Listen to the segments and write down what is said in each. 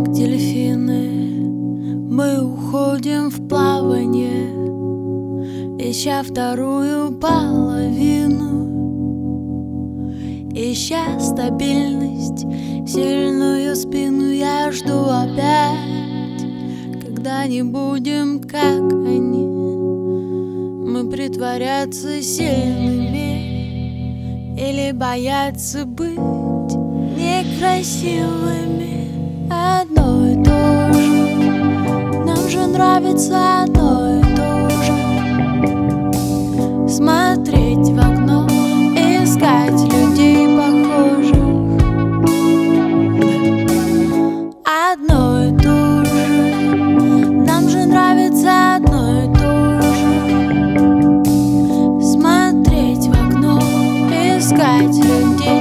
Как дельфины мы уходим в плавание, ища вторую половину, ища стабильность, сильную спину. Я жду опять, когда не будем, как они, мы притворяться сильными или бояться быть некрасивыми. Одно и то же, нам же нравится одно и то же. Смотреть в окно, искать людей похожих. Одно и то же, нам же нравится одно и то же. Смотреть в окно, искать людей.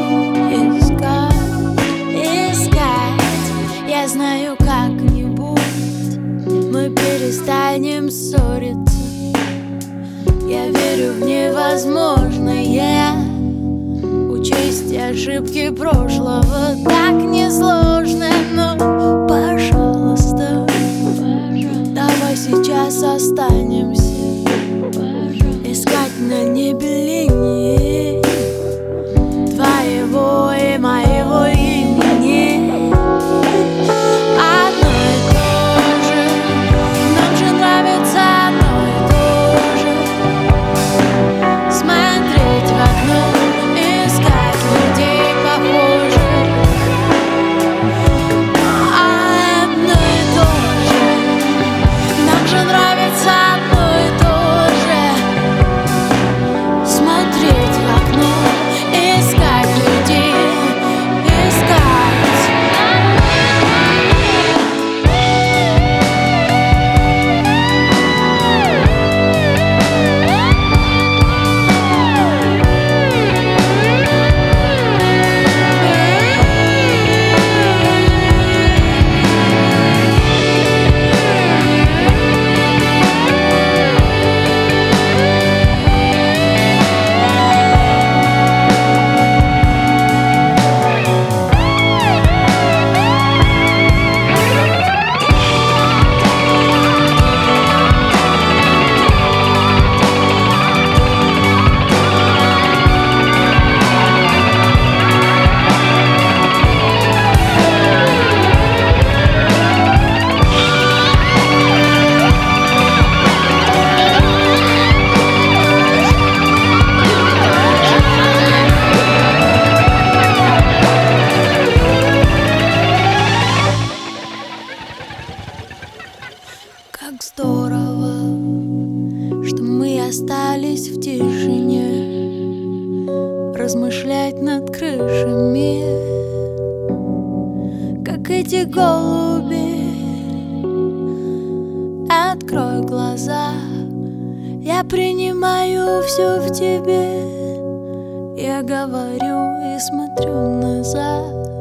Я знаю, как-нибудь мы перестанем ссориться. Я верю в невозможное. Учесть ошибки прошлого так несложно. Но, пожалуйста, давай сейчас останемся искать на небе линии твоего и моего имени. Как здорово, что мы остались в тишине, размышлять над крышами, как эти голуби. Открой глаза, я принимаю все в тебе. Я говорю и смотрю назад.